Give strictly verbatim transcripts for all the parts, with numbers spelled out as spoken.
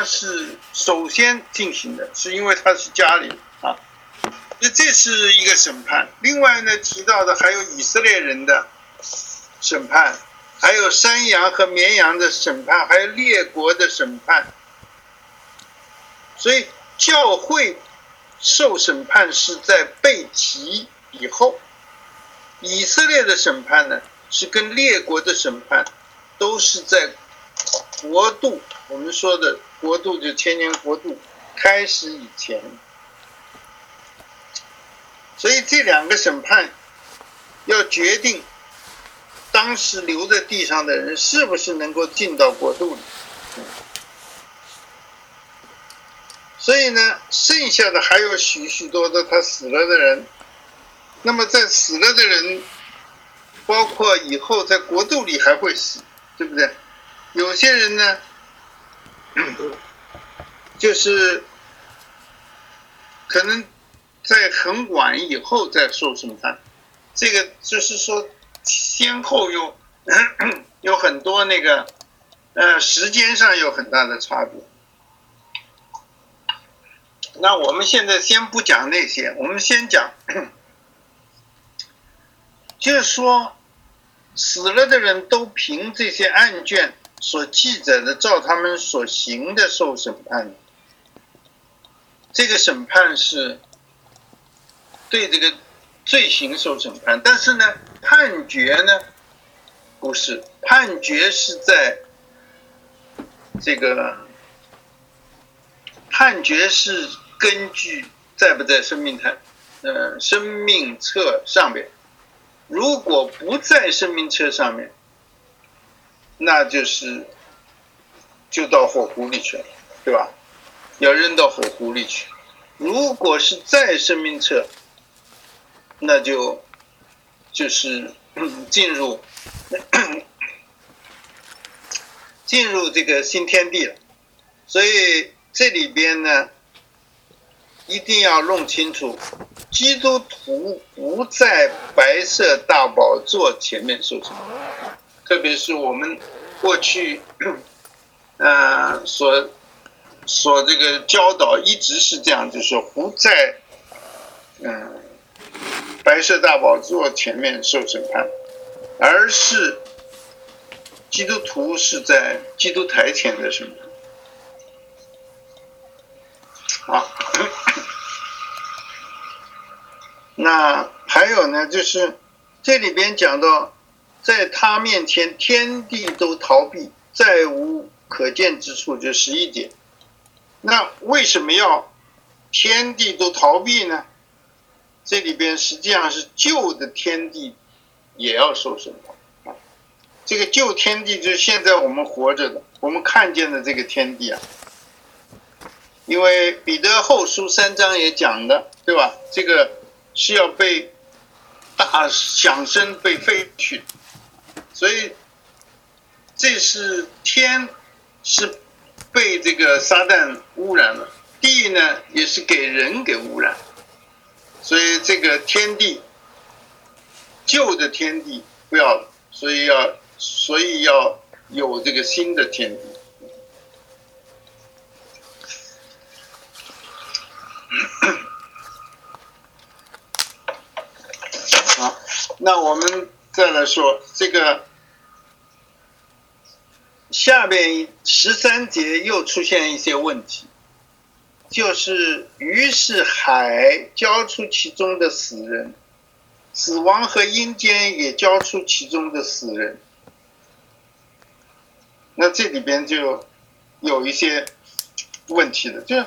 他是首先进行的，是因为他是家里啊，那这是一个审判。另外呢，提到的还有以色列人的审判，还有山羊和绵羊的审判，还有列国的审判。所以教会受审判是在被提以后，以色列的审判呢，是跟列国的审判都是在国度，我们说的国度就千年国度开始以前。所以这两个审判要决定当时留在地上的人是不是能够进到国度里。所以呢，剩下的还有许许多多他死了的人。那么在死了的人，包括以后在国度里还会死，对不对？有些人呢，就是可能在很晚以后再受审判。这个就是说先后有有很多那个呃时间上有很大的差别。那我们现在先不讲那些，我们先讲，就是说死了的人都凭这些案卷所记载的，照他们所行的受审判。这个审判是对这个罪行受审判，但是呢，判决呢不是，判决是在这个判决是根据在不在生命册呃生命册上面。如果不在生命册上面，那就是就到火湖里去了，对吧？要扔到火湖里去。如果是在生命册，那就就是进入进入这个新天地了。所以这里边呢，一定要弄清楚，基督徒不在白色大宝座前面受审判，特别是我们过去呃所所这个教导一直是这样，就是说不在嗯、呃、白色大宝座前面受审判，而是基督徒是在基督台前的审判。好，那还有呢，就是这里边讲到，在他面前天地都逃避，再无可见之处，就十一节。那为什么要天地都逃避呢？这里边实际上是旧的天地也要受审判。这个旧天地就是现在我们活着的，我们看见的这个天地啊。因为彼得后书三章也讲的，对吧？这个是要被大响声被废去，所以这是天是被这个撒旦污染了，地呢也是给人给污染，所以这个天地旧的天地不要了，所以要所以要有这个新的天地。好，那我们再来说这个下面十三节又出现一些问题，就是于是海交出其中的死人，死亡和阴间也交出其中的死人。那这里边就有一些问题的，就是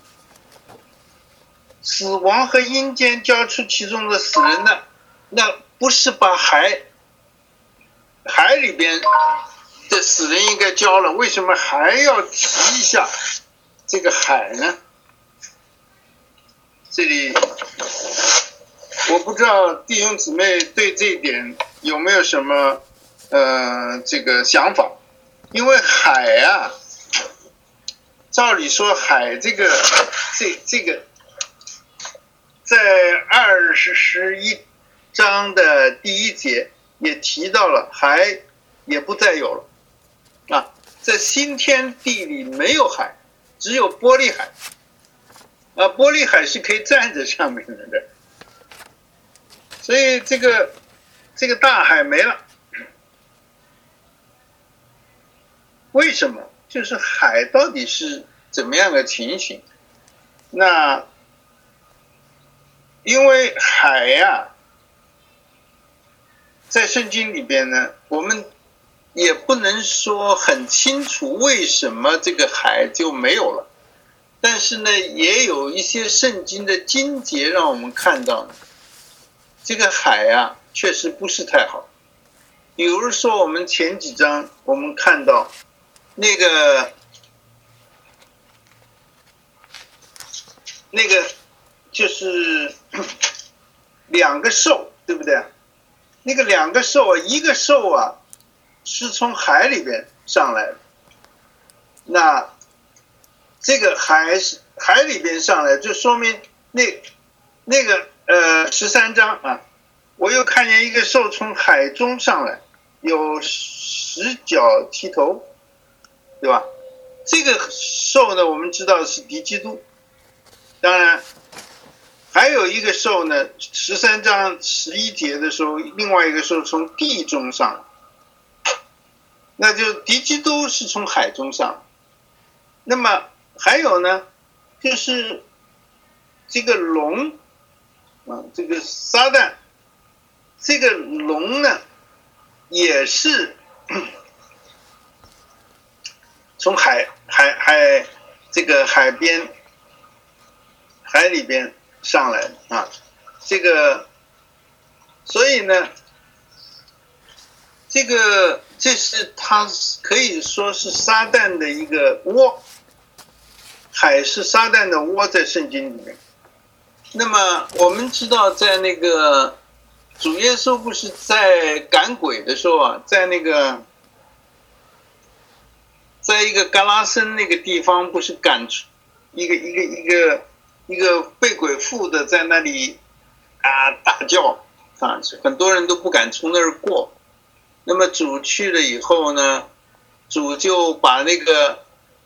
死亡和阴间交出其中的死人呢，那不是把海海里边的死人应该交了，为什么还要提一下这个海呢？这里我不知道弟兄姊妹对这一点有没有什么呃这个想法，因为海啊，照理说海这个这这个在二十一章的第一节也提到了，海也不再有了啊，在新天地里没有海， 只有玻璃海，啊，玻璃海是可以站在上面的，所以这个这个大海没了，为什么？就是海到底是怎么样的情形？那因为海呀、啊，在圣经里边呢，我们也不能说很清楚为什么这个海就没有了，但是呢，也有一些圣经的经节让我们看到呢，这个海啊确实不是太好。比如说我们前几章我们看到那个那个就是两个兽，对不对？那个两个兽啊，一个兽啊是从海里边上来的，那这个海海里边上来，就说明那那个呃十三章啊，我又看见一个兽从海中上来，有十角七头，对吧？这个兽呢，我们知道是敌基督。当然，还有一个兽呢，十三章十一节的时候，另外一个兽从地中上来，那就敌基督是从海中上来。那么还有呢，就是这个龙啊，这个撒旦，这个龙呢，也是从海海海这个海边海里边上来的啊，这个所以呢，这个这是它可以说是撒旦的一个窝，海是撒旦的窝，在圣经里面。那么我们知道，在那个主耶稣不是在赶鬼的时候啊，在那个在一个嘎拉森那个地方，不是赶出一个一个一个一个被鬼附的在那里啊大叫啊，很多人都不敢从那儿过。那么主去了以后呢，主就把那个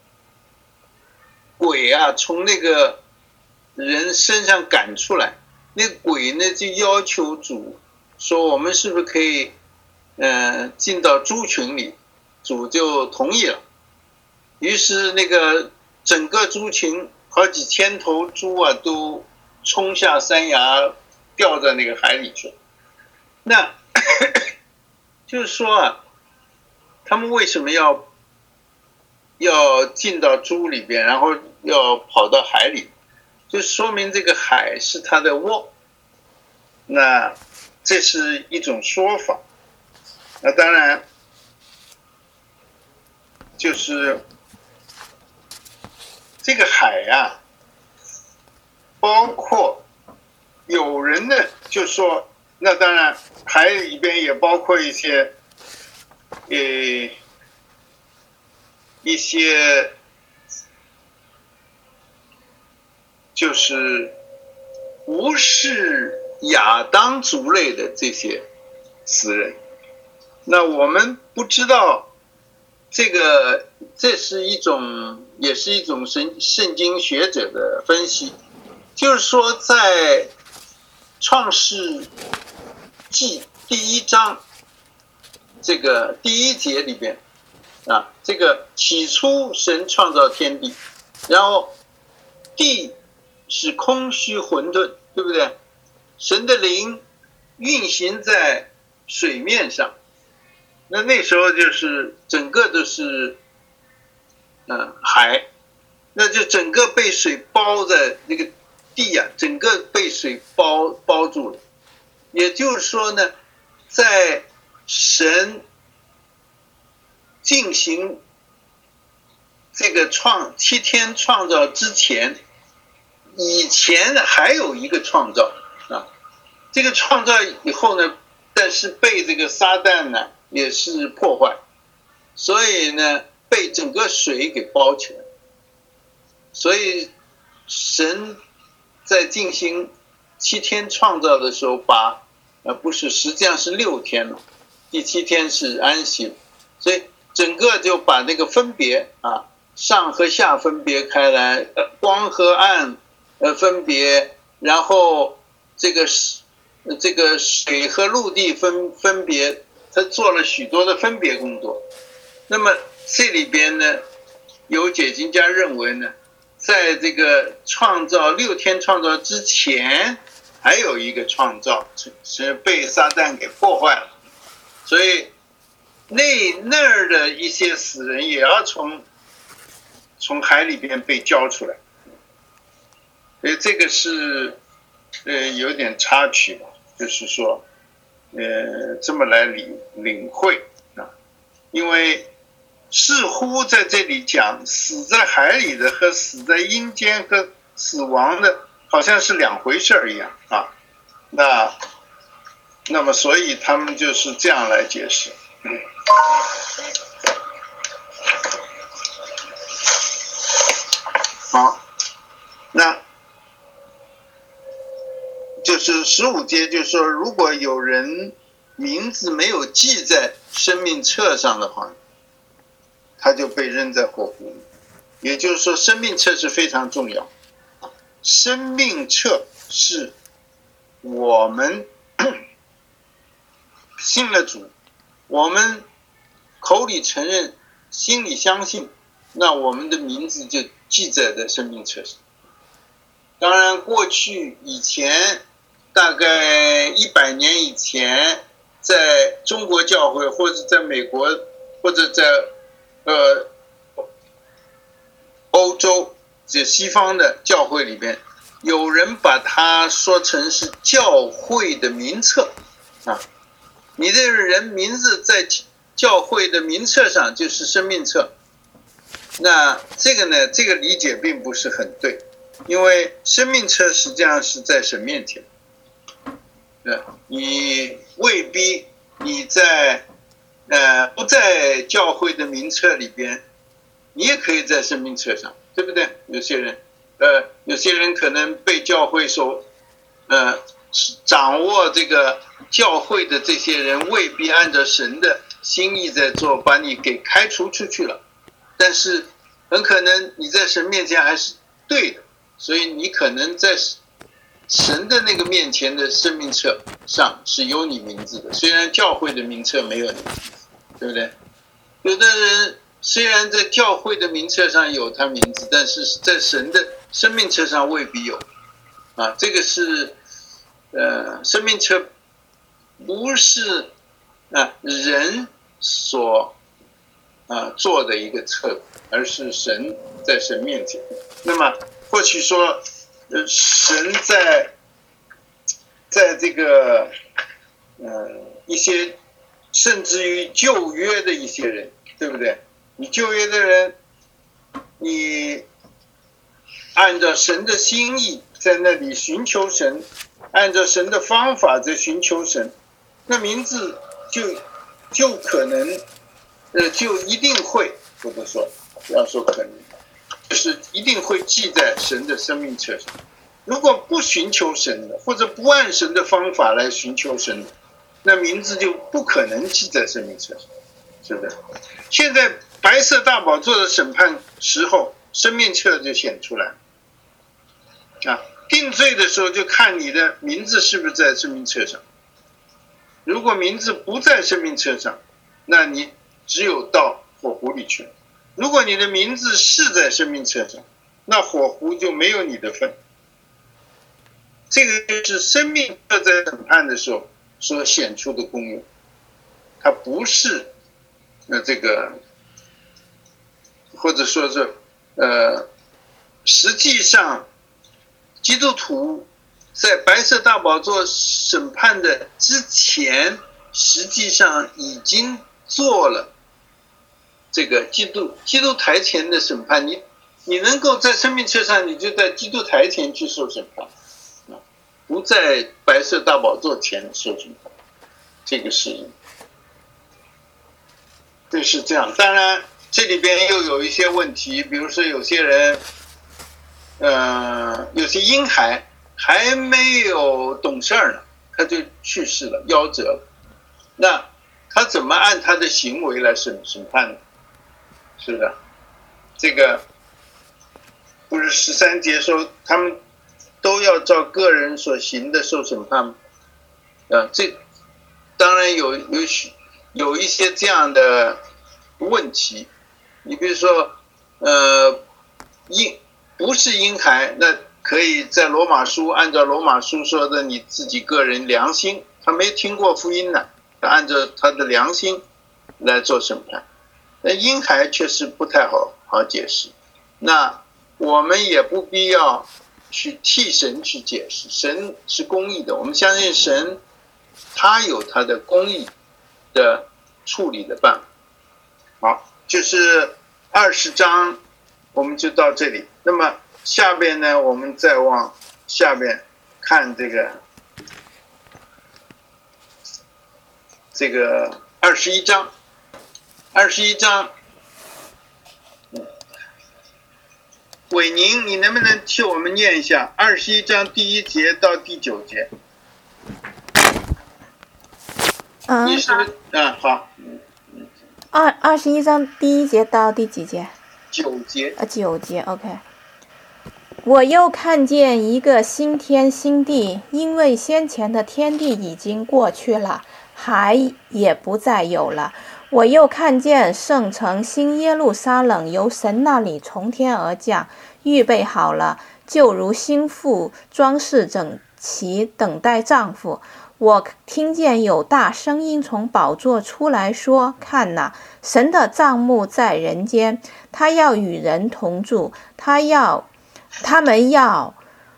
鬼啊从那个人身上赶出来。那个鬼呢就要求主说，我们是不是可以呃进到猪群里？主就同意了。于是那个整个猪群好几千头猪啊都冲下山崖，掉在那个海里去。那就是说啊，他们为什么要要进到猪里边，然后要跑到海里？就说明这个海是它的窝。那这是一种说法。那当然就是这个海啊，包括有人呢就说，那当然海里边也包括一些呃一些就是不是亚当族类的这些死人。那我们不知道这个，这是一种也是一种圣圣经学者的分析，就是说在创世纪第一章这个第一节里边啊，这个起初神创造天地，然后地是空虚混沌，对不对？神的灵运行在水面上，那那时候就是整个都是呃海，那就整个被水包在那个地啊，整个被水包包住了。也就是说呢，在神进行这个创七天创造之前，以前还有一个创造啊，这个创造以后呢，但是被这个撒旦呢也是破坏，所以呢被整个水给包起来。所以神在进行七天创造的时候，把呃不是实际上是六天了，第七天是安息，所以整个就把那个分别啊上和下分别开来，光和暗呃分别，然后这个这个水和陆地分分别，他做了许多的分别工作。那么这里边呢，有解经家认为呢，在这个创造六天创造之前，还有一个创造是被撒旦给破坏了，所以那那儿的一些死人也要从从海里边被交出来，所以这个是呃有点插曲吧，就是说呃这么来领领会啊，因为似乎在这里讲死在海里的和死在阴间和死亡的好像是两回事一样啊，那那么所以他们就是这样来解释。嗯好，那就是十五节，就是说，如果有人名字没有记在生命册上的话，他就被扔在火湖里。也就是说，生命册是非常重要。生命册是我们信了主，我们口里承认，心里相信，那我们的名字就记载在生命册上。当然，过去以前，大概一百年以前，在中国教会或者在美国或者在呃欧洲这西方的教会里边，有人把它说成是教会的名册啊，你的人名字在教会的名册上就是生命册。那这个呢，这个理解并不是很对，因为生命册实际上是在神面前，你未必你在呃不在教会的名册里边，你也可以在生命册上，对不对？有些人呃有些人可能被教会所呃掌握这个教会的这些人未必按照神的心意在做，把你给开除出去了，但是很可能你在神面前还是对的，所以你可能在神的那个面前的生命册上是有你名字的，虽然教会的名册没有你名字，对不对？有的人虽然在教会的名册上有他名字，但是在神的生命册上未必有啊，这个是呃生命册不是啊人所啊做的一个册，而是神在神面前。那么或许说呃神在在这个呃一些甚至于旧约的一些人，对不对？你旧约的人，你按照神的心意在那里寻求神，按照神的方法在寻求神，那名字就就可能呃就一定会，或者说不要说可能，就是一定会记在神的生命册上。如果不寻求神的，或者不按神的方法来寻求神的，那名字就不可能记在生命册上，是不是？现在白色大宝座的审判时候，生命册就显出来啊，定罪的时候就看你的名字是不是在生命册上。如果名字不在生命册上，那你只有到火湖里去了。如果你的名字是在生命册上，那火湖就没有你的份。这个就是生命册在审判的时候所显出的功用，它不是呃这个，或者说是呃，实际上基督徒在白色大宝座审判的之前，实际上已经做了这个基督基督台前的审判。你你能够在生命册上，你就在基督台前去受审判，不在白色大宝座前受审判。这个是就是这样。当然这里边又有一些问题，比如说有些人呃有些婴孩还没有懂事呢，他就去世了，夭折了，那他怎么按他的行为来审审判呢？是的， 这个不是十三节说他们都要照个人所行的受审判吗？啊，这当然有有有一些这样的问题。你比如说，呃，婴不是婴孩，那可以在罗马书按照罗马书说的你自己个人良心，他没听过福音呢，他按照他的良心来做审判。那婴孩确实不太好好解释，那我们也不必要去替神去解释，神是公义的，我们相信神他有他的公义的处理的办法。好，就是二十章我们就到这里。那么下边呢，我们再往下边看这个这个二十一章。二十一章，伟宁，你能不能替我们念一下二十一章第一节到第九节？ 嗯， 你是不是？啊，好。 二二十一章第一节到第几节？ 九节。 啊，九节 ，OK。我又看见一个新天新地，因为先前的天地已经过去了，海也不再有了。我又看见圣城新耶路撒冷由神那里从天而降，预备好了，就如新妇装饰整齐，等待丈夫。我听见有大声音从宝座出来说：看哪，神的帐幕在人间，他要与人同住，他要他们要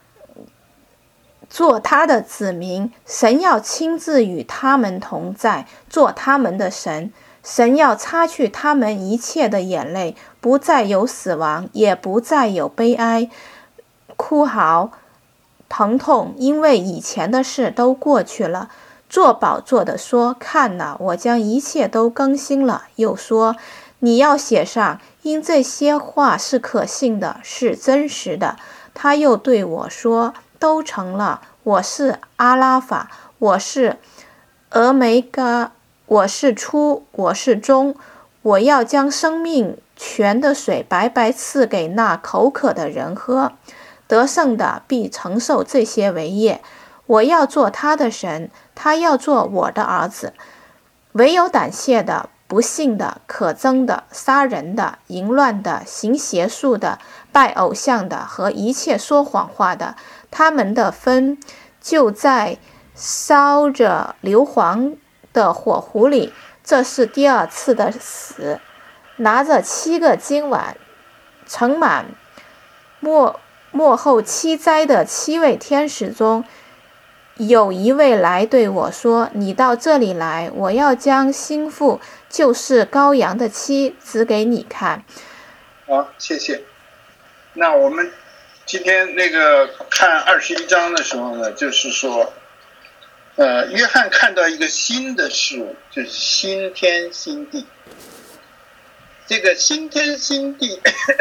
做他的子民，神要亲自与他们同在，做他们的神。神要擦去他们一切的眼泪，不再有死亡，也不再有悲哀、哭嚎、疼痛，因为以前的事都过去了。坐宝座的说：看哪，我将一切都更新了。又说：你要写上，因这些话是可信的，是真实的。他又对我说：都成了。我是阿拉法，我是俄梅嘎，我是初，我是终。我要将生命泉的水白白赐给那口渴的人喝，得胜的必承受这些为业。我要做他的神，他要做我的儿子。唯有胆怯的、不信的、可憎的、杀人的、淫乱的、行邪术的、拜偶像的和一切说谎话的，他们的分就在烧着硫磺的火壶里。这是第二次的死。拿着七个金碗盛满末末后七灾的七位天使中，有一位来对我说：你到这里来，我要将新妇，就是羔羊的妻，指给你看。 好，谢谢。那我们今天那个看二十一章的时候呢，就是说呃，约翰看到一个新的事物，就是新天新地。这个新天新地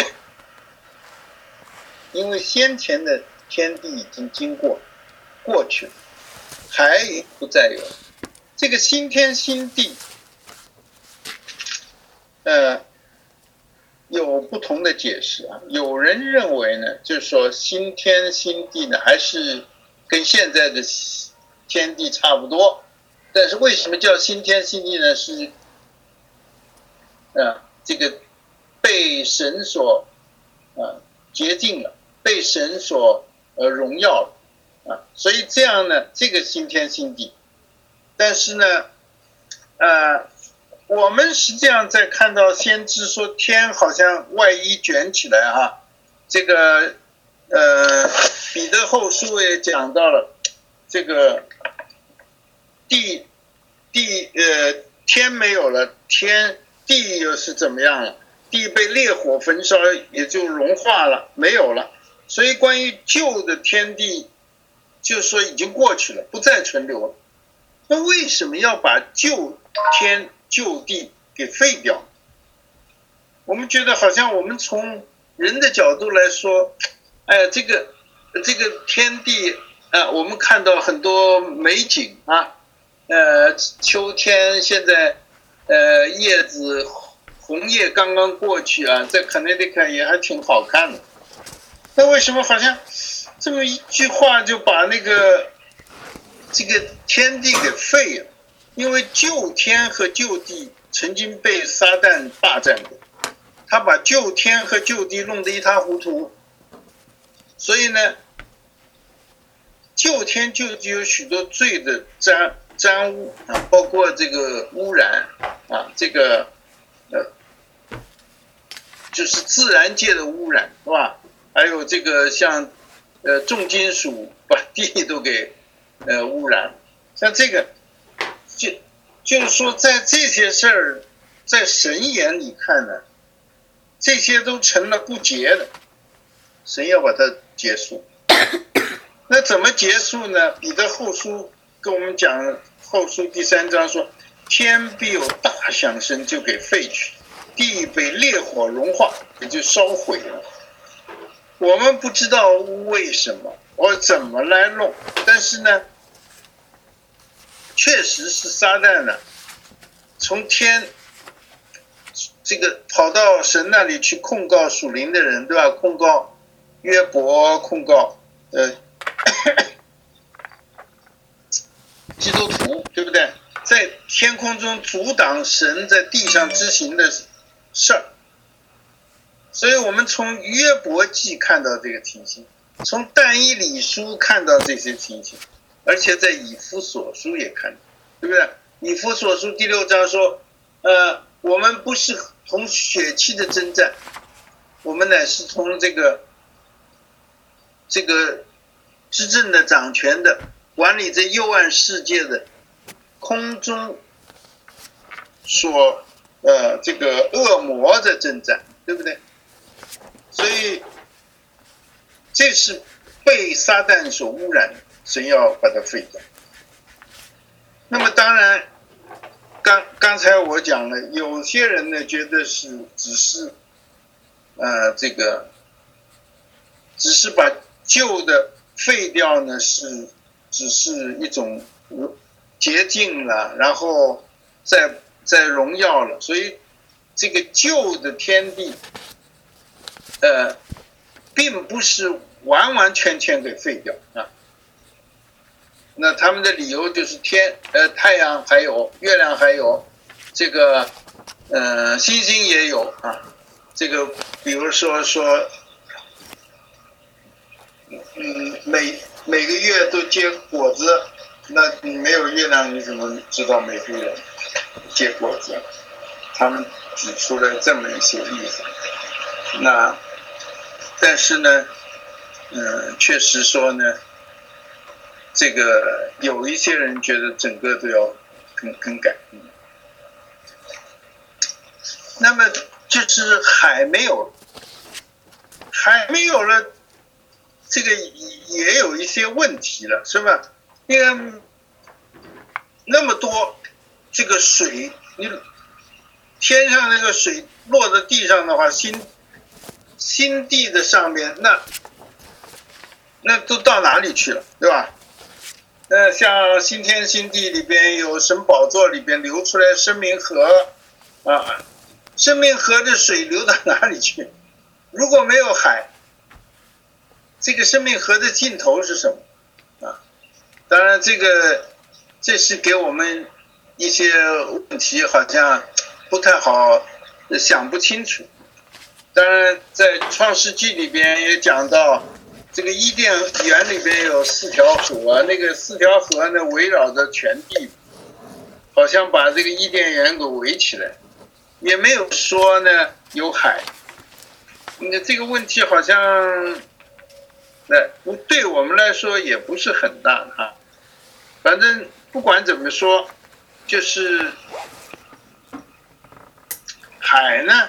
因为先前的天地已经经过过去了，海不再有。这个新天新地呃有不同的解释啊。有人认为呢，就是说新天新地呢还是跟现在的天地差不多，但是为什么叫新天新地呢？是呃这个被神所呃洁净了，被神所呃荣耀了啊，所以这样呢，这个新天新地。但是呢，呃，我们实际上在看到先知说天好像外衣卷起来哈，这个呃彼得后书也讲到了，这个地地呃天没有了，天地又是怎么样了？地被烈火焚烧，也就融化了，没有了。所以关于旧的天地，就是说已经过去了，不再存留了。那为什么要把旧天旧地给废掉？我们觉得好像我们从人的角度来说，哎呀，这个这个天地啊，我们看到很多美景啊，呃，秋天现在呃叶子红叶刚刚过去啊，在 Connecticut 也还挺好看的。那为什么好像这么一句话就把那个这个天地给废了？因为旧天和旧地曾经被撒旦霸占过，他把旧天和旧地弄得一塌糊涂，所以呢，旧天旧地有许多罪的沾沾污啊，包括这个污染啊，这个呃，就是自然界的污染，是吧？还有这个像呃重金属把地都给呃污染，像这个就就是说，在这些事儿，在神眼里看呢，这些都成了不洁的，神要把它结束。那怎么结束呢？彼得后书跟我们讲，后书第三章说，天必有大响声就给废去，地被烈火融化，也就烧毁了。我们不知道为什么，我怎么来弄，但是呢，确实是撒旦呢，从天这个跑到神那里去控告属灵的人，对吧？控告约伯，控告呃基督徒，对不对？在天空中阻挡神在地上执行的事儿。所以我们从约伯记看到这个情形，从但以理书看到这些情形，而且在以弗所书也看到，对不对？以弗所书第六章说，呃，我们不是同血气的征战，我们乃是同这个这个执政的、掌权的、管理这幽暗世界的空中所呃这个恶魔的征战，对不对？所以这是被撒旦所污染，神要把它废掉。那么当然刚刚才我讲了，有些人呢觉得是只是呃这个只是把旧的废掉呢，是只是一种洁净了，然后再再荣耀了，所以这个旧的天地呃，并不是完完全全给废掉啊。那他们的理由就是天呃太阳还有，月亮还有，这个呃星星也有啊。这个比如说说，嗯，每每个月都结果子，那你没有月亮，你怎么知道每个月结果子？他们举出了这么一些例子。那但是呢，嗯，确实说呢，这个有一些人觉得整个都要更更改。那么就是海没有，海没有了，这个也有一些问题了，是吧？因为那么多这个水，你天上那个水落在地上的话，新新地的上面，那那都到哪里去了，对吧？呃，像新天新地里边有神宝座里边流出来生命河啊，生命河的水流到哪里去？如果没有海，这个生命河的尽头是什么啊？当然，这个这是给我们一些问题，好像不太好想不清楚。当然，在创世纪里边也讲到，这个伊甸园里边有四条河，那个四条河呢围绕着全地，好像把这个伊甸园给围起来，也没有说呢有海。那这个问题好像，那对我们来说也不是很大啊。反正不管怎么说，就是海呢。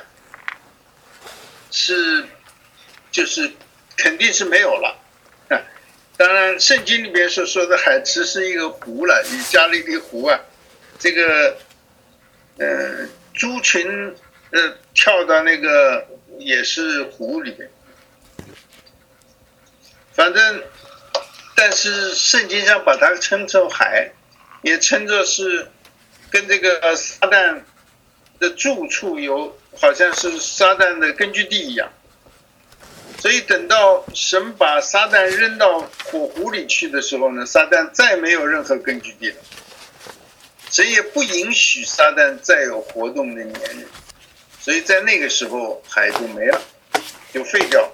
是，就是肯定是没有了。当然，圣经里边所说的海池是一个湖了，以加利利湖啊，这个，呃，猪群呃跳到那个也是湖里边。反正，但是圣经上把它称作海，也称作是跟这个撒旦的住处有好像是撒旦的根据地一样，所以等到神把撒旦扔到火湖里去的时候呢，撒旦再没有任何根据地了，神也不允许撒旦再有活动的年日，所以在那个时候海就没了，就废掉。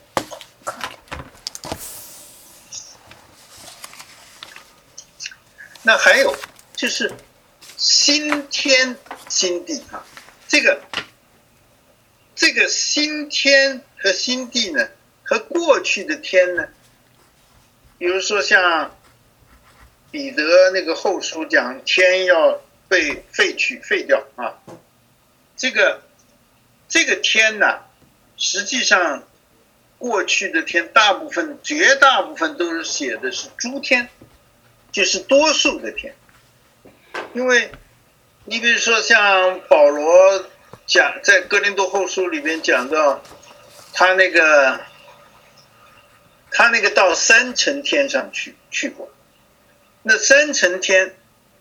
那还有就是新天新地啊，这个这个新天和新地呢，和过去的天呢，比如说像彼得那个后书讲天要被废去废掉啊，这个这个天呢，实际上过去的天大部分绝大部分都是写的是诸天，就是多数的天。因为你比如说像保罗讲在哥林多后书里边讲到他那个他那个到三层天上去去过，那三层天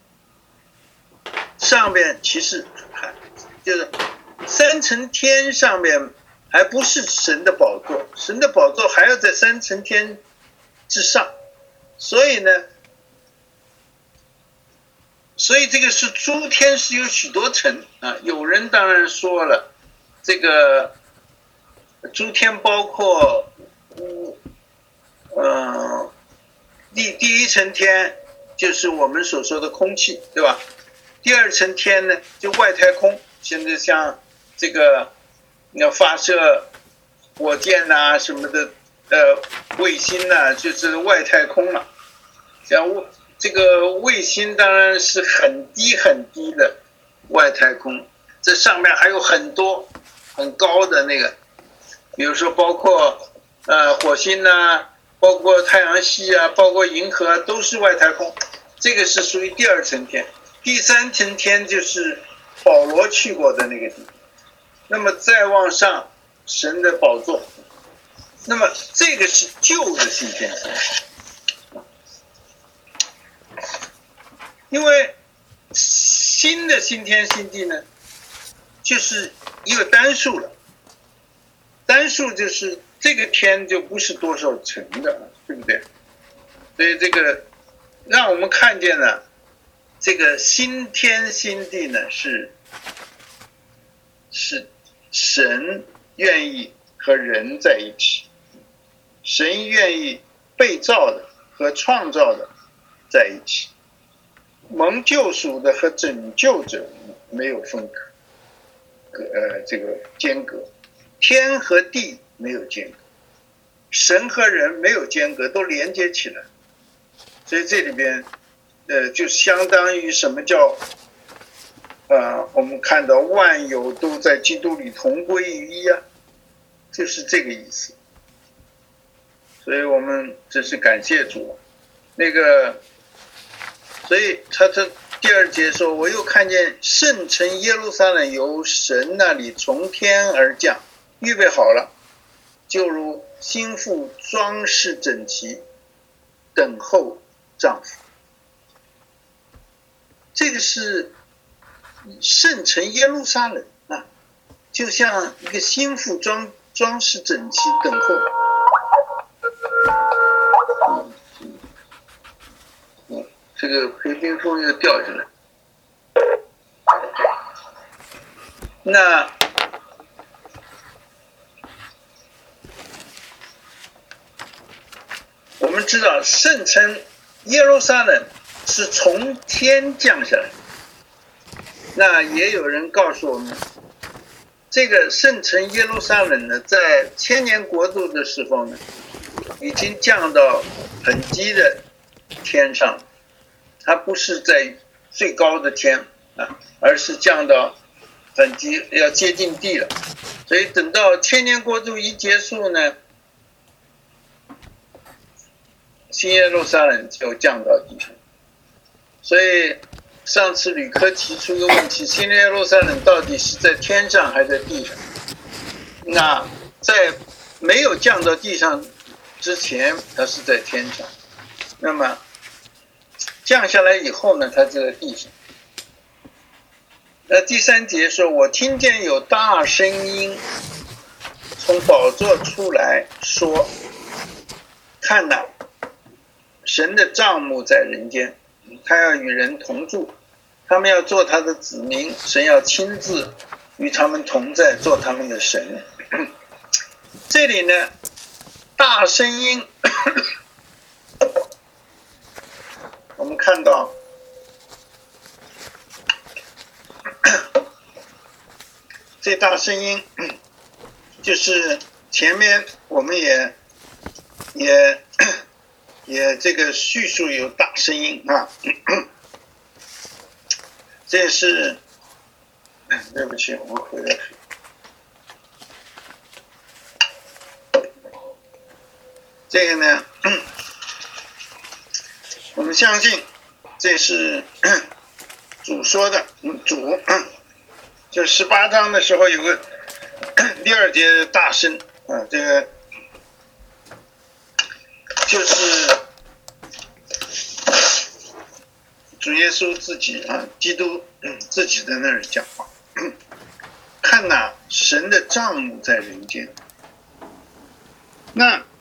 上面其实就是三层天上面还不是神的宝座，神的宝座还要在三层天之上，所以呢所以这个是诸天是有许多层啊，有人当然说了，这个诸天包括，呃，第第一层天就是我们所说的空气，对吧？第二层天呢，就外太空，现在像这个要发射火箭呐、啊、什么的，呃，卫星呐、啊，就是外太空了，像这个卫星当然是很低很低的外太空，这上面还有很多很高的那个，比如说包括呃火星啊，包括太阳系啊，包括银河啊，都是外太空，这个是属于第二层天。第三层天就是保罗去过的那个地方，那么再往上神的宝座，那么这个是旧的新天新地。因为新的新天新地呢，就是一个单数了，单数就是这个天就不是多少层的，对不对？所以这个让我们看见了，这个新天新地呢是是神愿意和人在一起，神愿意被造的和创造的在一起。蒙救赎的和拯救者没有分隔，呃，这个间隔，天和地没有间隔，神和人没有间隔，都连接起来。所以这里边，呃，就相当于什么叫，呃，我们看到万有都在基督里同归于一啊，就是这个意思。所以我们这是感谢主，那个。所以他这第二节说，我又看见圣城耶路撒冷由神那里从天而降，预备好了，就如新妇装饰整齐，等候丈夫。这个是圣城耶路撒冷啊，就像一个新妇装装饰整齐，等候。这个培冰封又掉下来，那我们知道圣城耶路撒冷是从天降下来，那也有人告诉我们，这个圣城耶路撒冷呢，在千年国度的时候呢，已经降到很低的天上。它不是在最高的天啊，而是降到很低，要接近地了。所以等到千年国度一结束呢，新耶路撒冷就降到地上。所以上次吕科提出一个问题：新耶路撒冷到底是在天上还是在地上？那在没有降到地上之前，它是在天上。那么降下来以后呢，它就在地上。 那第三节说，我听见有大声音从宝座出来说，看哪，神的帐幕在人间，他要与人同住，他们要做他的子民，神要亲自与他们同在，做他们的神。这里呢，大声音我们看到这大声音就是前面我们也也也这个叙述有大声音啊，这是对不起，我回来这个呢，我们相信这是主说的，主就十八章的时候有个第二节大声啊，这个就是主耶稣自己啊，基督自己在那儿讲话。看哪，神的帐幕在人间。那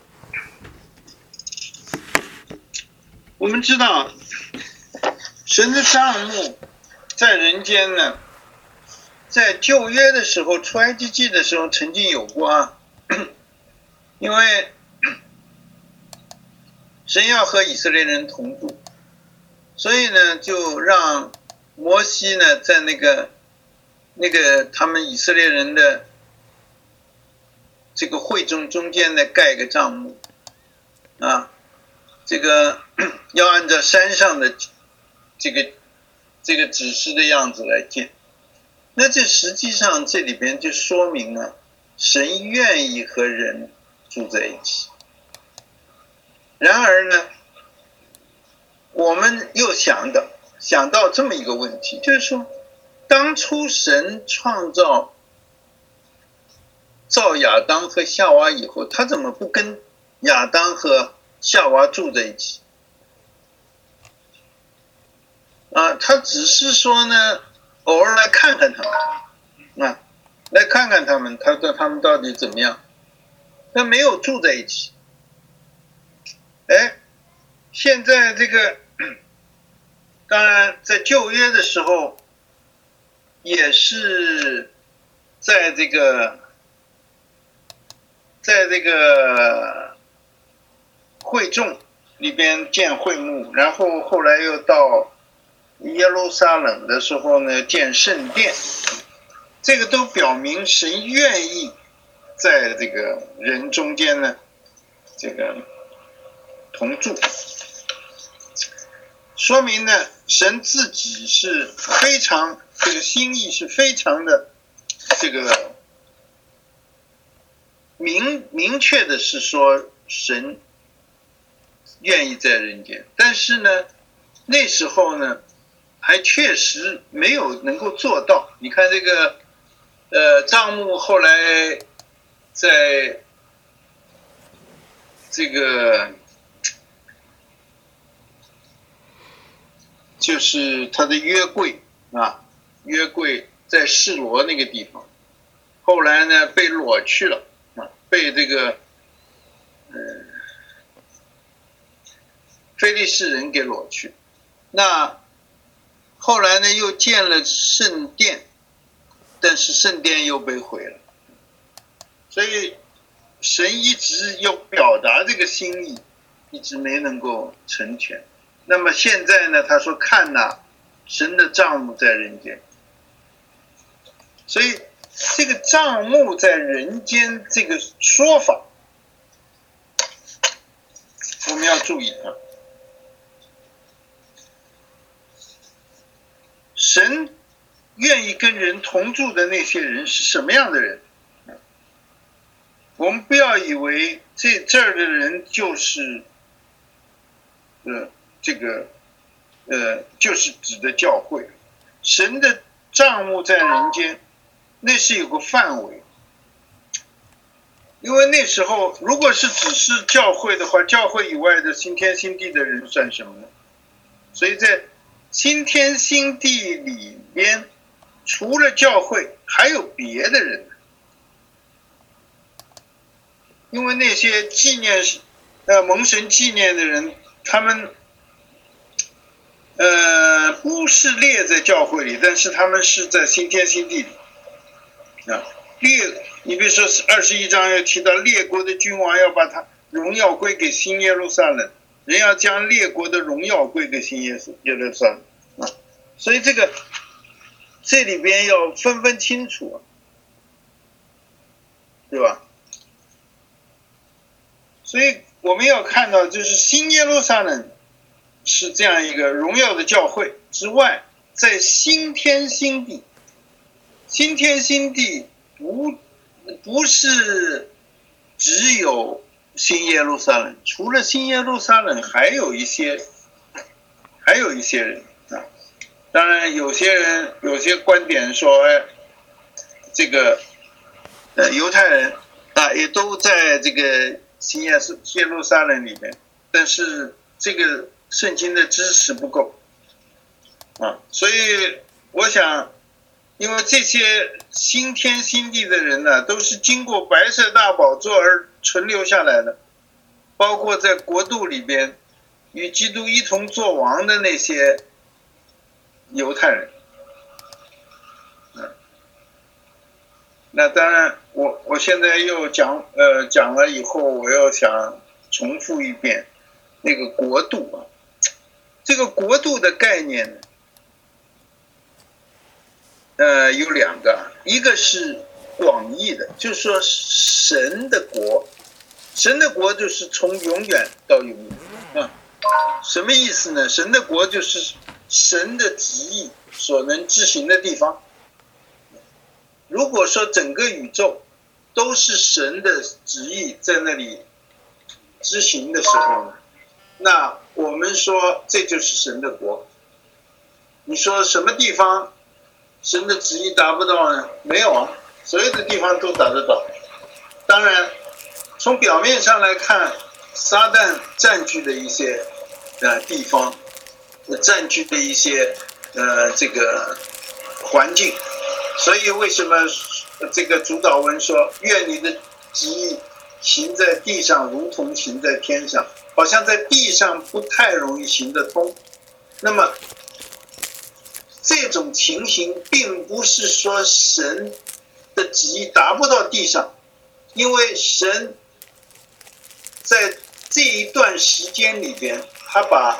我们知道，神的帐幕在人间呢，在旧约的时候，出埃及记的时候曾经有过啊，因为神要和以色列人同住，所以呢，就让摩西呢在那个那个他们以色列人的这个会众中间呢盖个帐幕啊，这个要按照山上的这个这个指示的样子来建。那这实际上这里边就说明了神愿意和人住在一起。然而呢，我们又想到想到这么一个问题，就是说当初神创造造亚当和夏娃以后，他怎么不跟亚当和夏娃住在一起啊？他只是说呢，偶尔来看看他们啊，来看看他们，他说他们到底怎么样，但没有住在一起。哎，现在这个当然在旧约的时候也是在这个在这个会众里边建会幕，然后后来又到耶路撒冷的时候呢建圣殿，这个都表明神愿意在这个人中间呢这个同住，说明呢神自己是非常这个心意是非常的这个明明确的，是说神愿意在人间，但是呢那时候呢还确实没有能够做到。你看这个呃帐幕后来在这个就是他的约柜啊，约柜在示罗那个地方，后来呢被掳去了啊，被这个呃非利士人给掳去。那后来呢又建了圣殿，但是圣殿又被毁了。所以神一直要表达这个心意，一直没能够成全。那么现在呢他说看哪，神的帐幕在人间。所以这个帐幕在人间这个说法我们要注意啊。神愿意跟人同住的那些人是什么样的人？我们不要以为这这儿的人就是呃这个呃就是指的教会。神的帐幕在人间，那是有个范围。因为那时候如果是只是教会的话，教会以外的新天新地的人算什么呢？所以在新天新地里边除了教会还有别的人，因为那些纪念呃蒙神纪念的人，他们呃不是列在教会里，但是他们是在新天新地里啊。列，你比如说二十一章要提到列国的君王要把他荣耀归给新耶路撒冷，人要将列国的荣耀归给新耶路撒冷啊。所以这个这里边要分分清楚，对吧？所以我们要看到，就是新耶路撒冷是这样一个荣耀的教会之外，在新天新地，新天新地不不是只有新耶路撒冷，除了新耶路撒冷，还有一些还有一些人啊。当然，有些人有些观点说，哎，这个呃犹太人啊也都在这个新耶路撒冷里面，但是这个圣经的支持不够啊，所以我想，因为这些新天新地的人呢，都是经过白色大宝座而存留下来的，包括在国度里边与基督一同作王的那些犹太人。那当然，我我现在又讲呃讲了以后，我又想重复一遍那个国度啊，这个国度的概念呢，呃有两个，一个是广义的，就是说神的国，神的国就是从永远到永远啊，什么意思呢？神的国就是神的旨意所能执行的地方。如果说整个宇宙都是神的旨意在那里执行的时候呢，那我们说这就是神的国。你说什么地方神的旨意达不到呢？没有啊，所有的地方都达得到。当然，从表面上来看，撒旦占据的一些呃地方，占据的一些呃这个环境。所以为什么这个主祷文说愿你的旨意行在地上如同行在天上，好像在地上不太容易行得通。那么这种情形并不是说神的旨意达不到地上，因为神在这一段时间里边，他把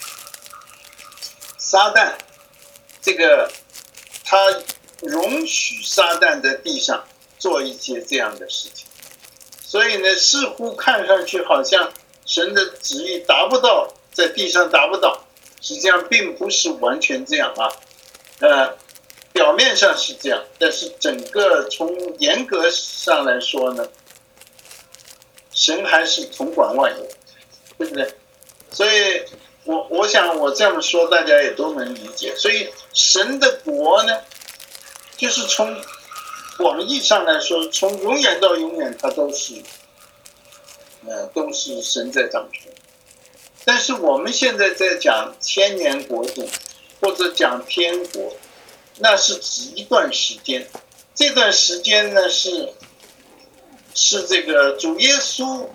撒旦这个他容许撒旦在地上做一些这样的事情，所以呢，似乎看上去好像神的旨意达不到，在地上达不到，实际上并不是完全这样啊。呃，表面上是这样，但是整个从严格上来说呢，神还是统管万有，对不对？所以我我想我这么说，大家也都能理解。所以神的国呢，就是从广义上来说，从永远到永远，它都是，呃，都是神在掌权。但是我们现在在讲千年国度，或者讲天国，那是指一段时间。这段时间呢，是是这个主耶稣，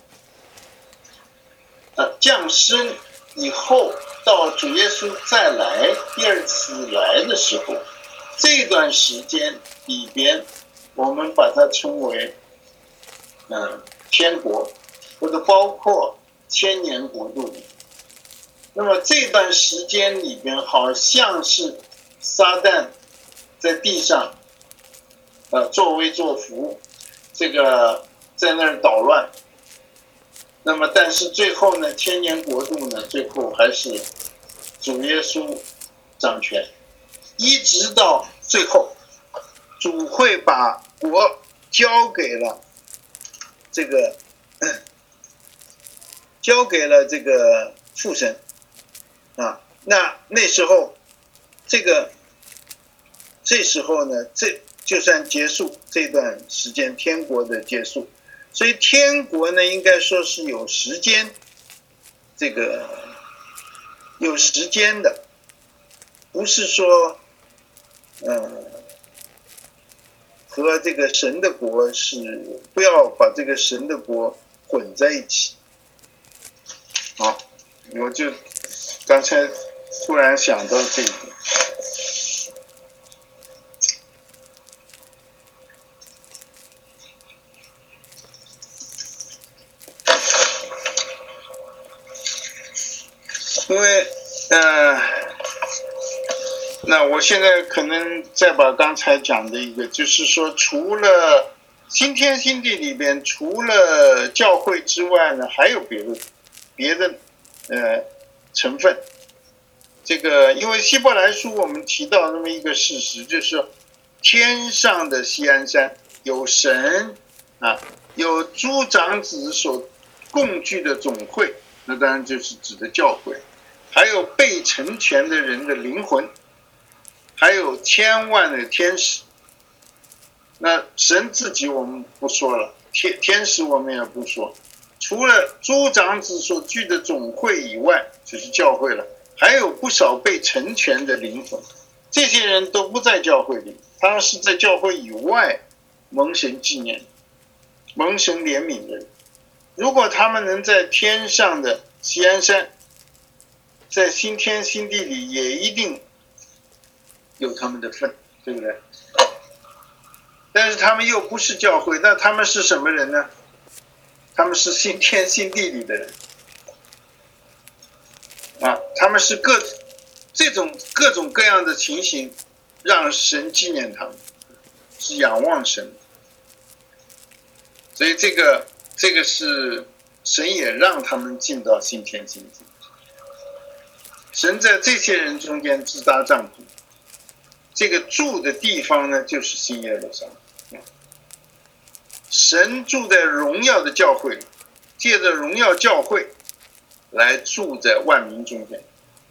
呃，降生以后，到主耶稣再来第二次来的时候。这段时间里边，我们把它称为，嗯、呃，天国，或者包括千年国度。那么这段时间里边，好像是撒旦在地上，呃，作威作福，这个在那儿捣乱。那么，但是最后呢，千年国度呢，最后还是主耶稣掌权。一直到最后，主会把国交给了这个，交给了这个父神啊。那那时候，这个这时候呢，这就算结束这段时间天国的结束。所以天国呢，应该说是有时间，这个有时间的，不是说。嗯， 和这个神的国是不要把这个神的国混在一起。好，我就刚才突然想到这一点。因为呃，那我现在可能再把刚才讲的一个，就是说，除了新天新地里边，除了教会之外呢，还有别的别的呃成分。这个因为希伯来书我们提到那么一个事实，就是说天上的锡安山有神啊，有诸长子所共聚的总会，那当然就是指的教会。还有被成全的人的灵魂，还有千万的天使。那神自己我们不说了，天天使我们也不说。除了诸长子所聚的总会以外，就是教会了，还有不少被成全的灵魂。这些人都不在教会里，他们是在教会以外蒙神纪念、蒙神怜悯的人。如果他们能在天上的锡安山，在新天新地里也一定有他们的份，对不对？但是他们又不是教会，那他们是什么人呢？他们是新天新地里的人啊，他们是各这种各种各样的情形，让神纪念他们，是仰望神。所以这个这个是神也让他们进到新天新地。神在这些人中间支搭帐篷，这个住的地方呢，就是新耶路撒冷。神住在荣耀的教会里，借着荣耀教会来住在万民中间。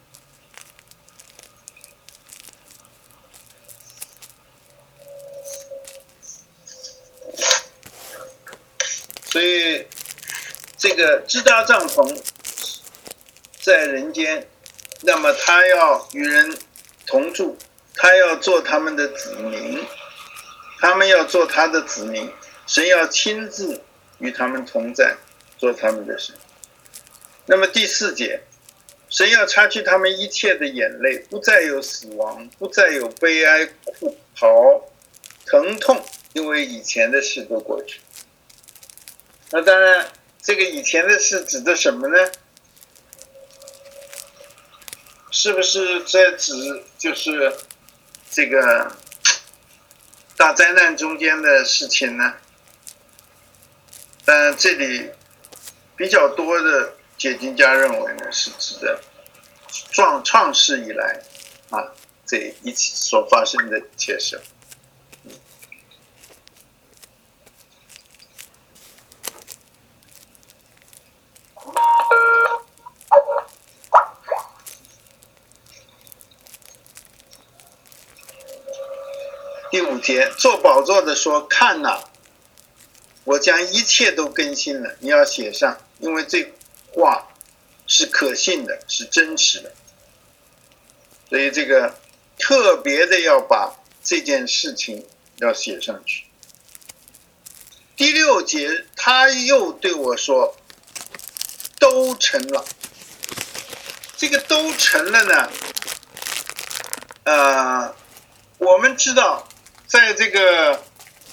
所以这个支搭帐篷在人间，那么他要与人同住，他要做他们的子民，他们要做他的子民，神要亲自与他们同在，做他们的神。那么第四节，神要擦去他们一切的眼泪，不再有死亡，不再有悲哀、哭嚎、疼痛，因为以前的事都过去。那当然，这个以前的事指的什么呢？是不是在指就是这个大灾难中间的事情呢？但这里比较多的解经家认为呢，是指的创创世以来啊这一起所发生的一切事。第五节，做宝座的说：“看哪，我将一切都更新了。”你要写上，因为这话是可信的，是真实的。所以这个特别的要把这件事情要写上去。第六节，他又对我说：“都成了。”这个都成了呢，呃，我们知道。在这个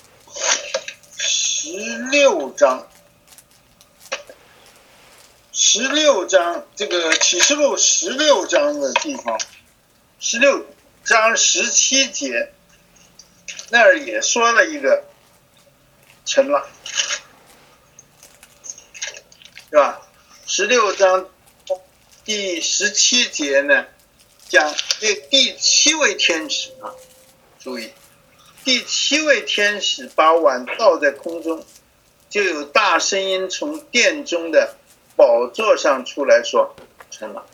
十六章，十六章这个启示录十六章的地方，十六章十七节那儿也说了一个成了，是吧？十六章第十七节呢，讲这第七位天使啊，注意。第七位天使把碗倒在空中，就有大声音从殿中的宝座上出来说：“成了。”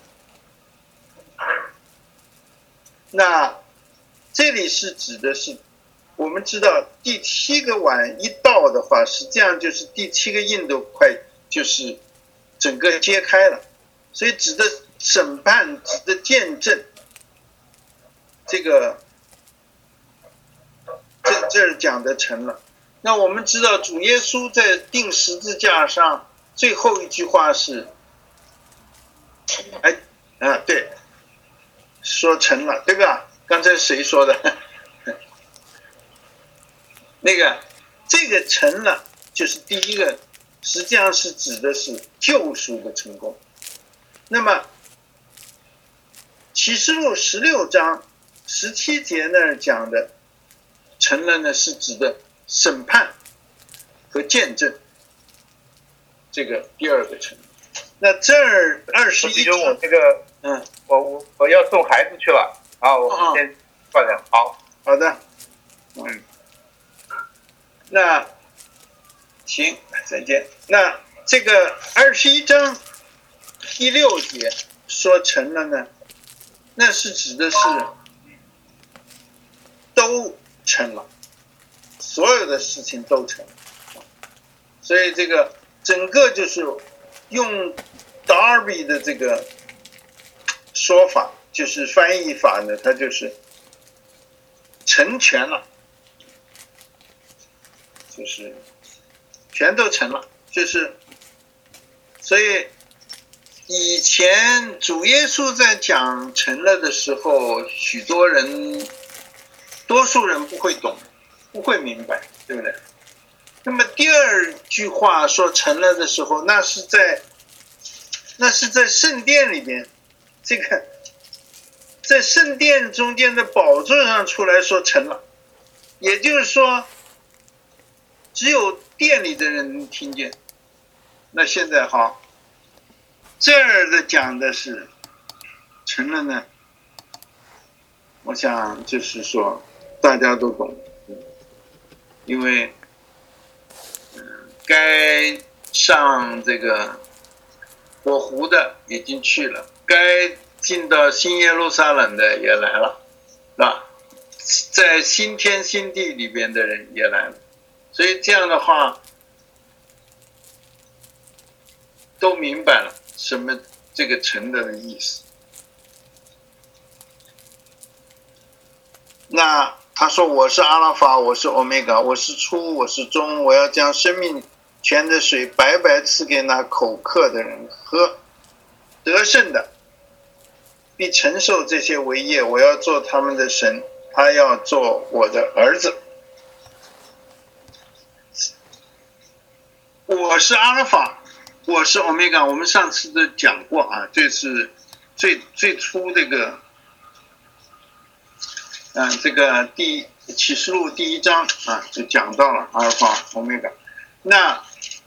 那这里是指的是，我们知道第七个碗一倒的话，实际上就是第七个印都快就是整个揭开了，所以指的审判，指的见证，这个。 这这儿讲的成了。那我们知道主耶稣在钉十字架上最后一句话是，哎啊对，说成了，对吧？刚才谁说的？那个这个成了就是第一个，实际上是指的是救赎的成功。那么启示录十六章十七节那儿讲的成了呢，是指的审判和见证，这个第二个成。那这儿二十一章， 我这个， 嗯， 我我我要送孩子去了，好，我先挂掉，好， 好的，嗯，那行，再见。那这个二十一章第六节说成了呢，那是指的是都成了，所有的事情都成了，所以这个整个就是用 Darby 的这个说法，就是翻译法呢，它就是成全了，就是全都成了，就是所以以前主耶稣在讲成了的时候，许多人多数人不会懂，不会明白，对不对？那么第二句话说成了的时候，那是在那是在圣殿里边，这个在圣殿中间的宝座上出来说成了，也就是说只有殿里的人能听见。那现在好，这儿的讲的是成了呢，我想就是说大家都懂，因为嗯，该上这个火湖的已经去了，该进到新耶路撒冷的也来了，是吧？在新天新地里边的人也来了，所以这样的话都明白了什么这个成了的意思。那他说我是阿拉法，我是欧米伽，我是初，我是终，我要将生命泉的水白白赐给那口渴的人喝，得胜的必承受这些为业，我要做他们的神，他要做我的儿子。我是阿拉法，我是欧米伽，我们上次都讲过啊，这是最最初这个嗯、呃，这个第启示录第一章啊，就讲到了阿尔法、欧米伽。那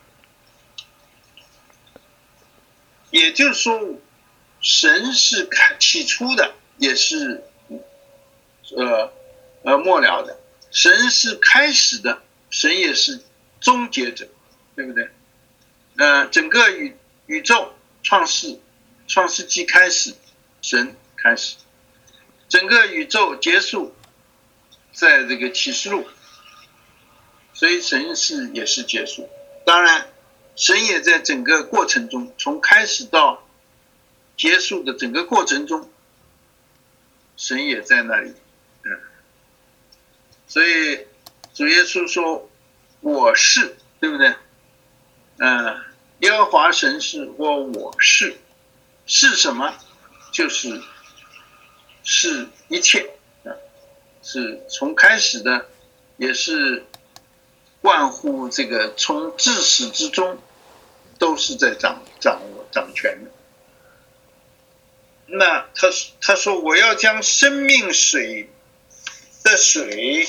也就是说，神是开起初的，也是呃呃末了的；神是开始的，神也是终结者，对不对？呃，整个宇宇宙创世，创世纪开始，神开始。整个宇宙结束在这个启示录，所以神是也是结束。当然神也在整个过程中，从开始到结束的整个过程中，神也在那里。嗯，所以主耶稣说我是，对不对？嗯，耶和华神是或我是，是什么？就是是一切，是从开始的，也是关乎这个从至始至终都是在掌掌握掌权的。那他他说我要将生命水的水，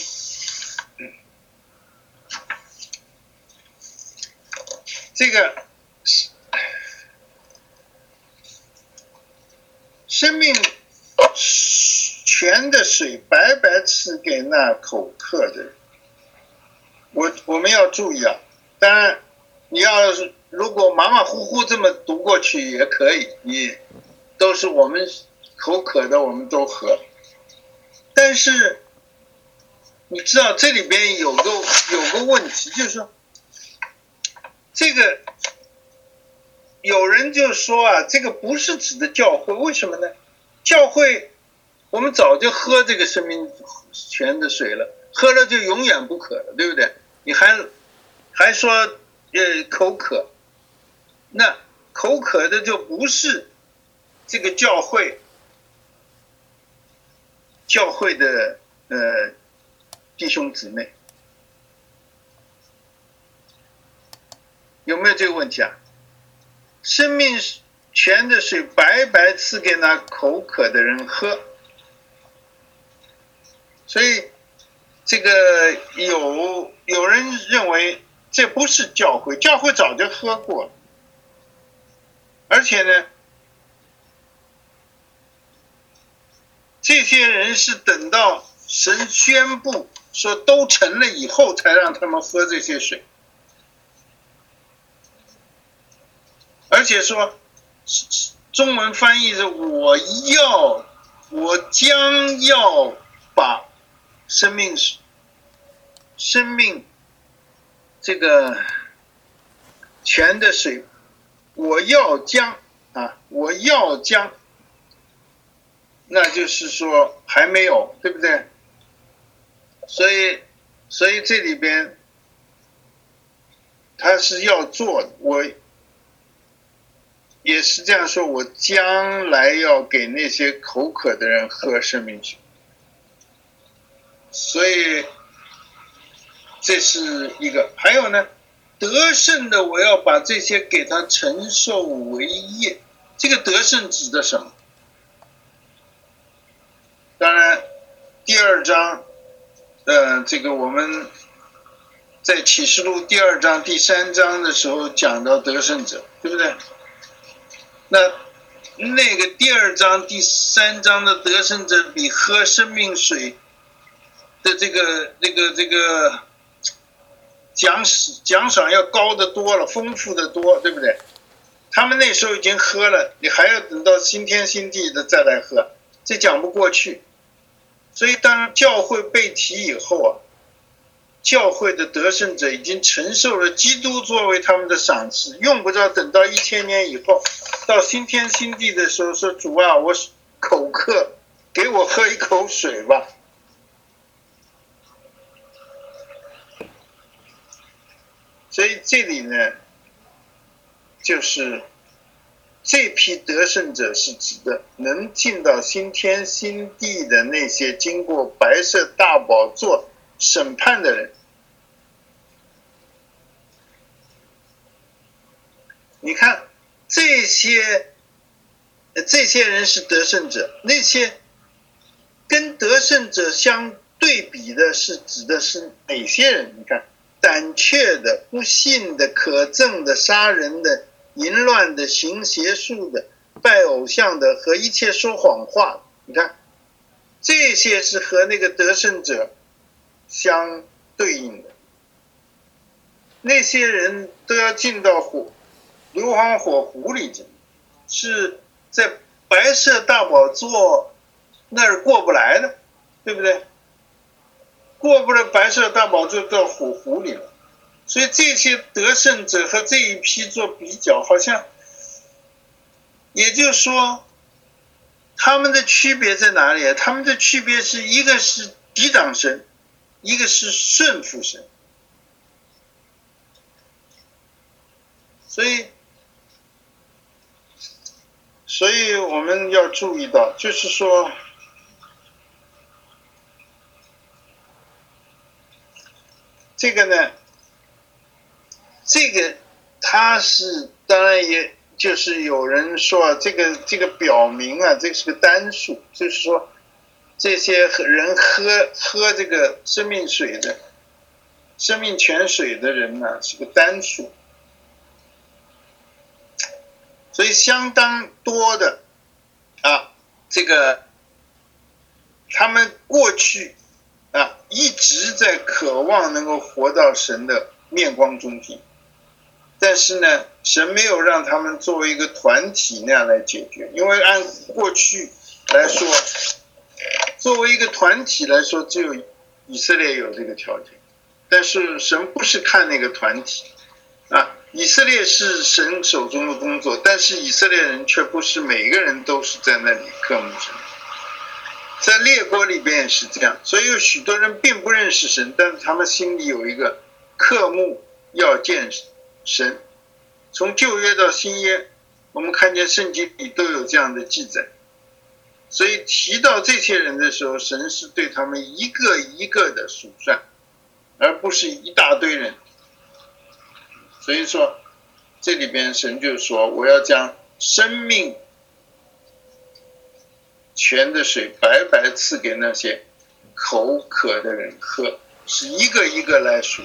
这个生命泉的水白白赐给那口渴的人。我我们要注意啊，当然你要是如果马马虎虎这么读过去也可以，你都是我们口渴的我们都喝，但是你知道这里边有个有个问题，就是说这个有人就说啊，这个不是指的教会，为什么呢？教会我们早就喝这个生命泉的水了， 喝了就永远不渴了，对不对？你还还说呃口渴，那口渴的就不是这个教会教会的呃弟兄姊妹，有没有这个问题啊？生命泉的水白白赐给那口渴的人喝，所以这个有有人认为这不是教会，教会早就喝过了，而且呢，这些人是等到神宣布说都成了以后，才让他们喝这些水，而且说中文翻译是我要我将要把生命生命这个泉的水，我要将啊，我要将，那就是说还没有，对不对？所以所以这里边他是要做的，我也是这样说，我将来要给那些口渴的人喝生命水。所以这是一个，还有呢，得胜的我要把这些给他承受为业。这个得胜指的什么？当然第二章呃，这个我们在启示录第二章第三章的时候讲到得胜者，对不对？那那个第二章第三章的得胜者比喝生命水的这个这个这个奖奖赏要高得多了，丰富得多，对不对？他们那时候已经喝了，你还要等到新天新地的再来喝，这讲不过去。所以当教会被提以后啊，教会的得胜者已经承受了基督作为他们的赏赐，用不着等到一千年以后，到新天新地的时候说，主啊，我口渴，给我喝一口水吧。所以这里呢，就是这批得胜者是指的能进到新天新地的那些经过白色大宝座审判的人。你看这些这些人是得胜者，那些跟得胜者相对比的是指的是哪些人？你看，胆怯的、不信的、可憎的、杀人的、淫乱的、行邪术的、拜偶像的和一切说谎话的，你看这些是和那个得胜者相对应的。那些人都要进到火硫磺火湖里去，是在白色大宝座那儿过不来的，对不对？过不了白色大宝座到火湖里了。所以这些得胜者和这一批做比较，好像也就是说他们的区别在哪里？他们的区别是一个是抵挡神，一个是顺服神。所以所以我们要注意到，就是说这个呢，这个它是当然也就是有人说这个这个表明啊，这是个单数，就是说这些人喝喝这个生命水的生命泉水的人呢是个单数，所以相当多的啊，这个他们过去啊一直在渴望能够活到神的面光中间，但是呢，神没有让他们作为一个团体那样来解决，因为按过去来说，作为一个团体来说，只有以色列有这个条件，但是神不是看那个团体啊。以色列是神手中的工作，但是以色列人却不是每个人都是在那里渴慕神。 在列国里边也是这样，所以有许多人并不认识神，但是他们心里有一个渴慕要见神。从旧约到新约，我们看见圣经里都有这样的记载，所以提到这些人的时候，神是对他们一个一个的数算，而不是一大堆人。所以说这里边神就说，我要将生命泉的水白白赐给那些口渴的人喝，是一个一个来数。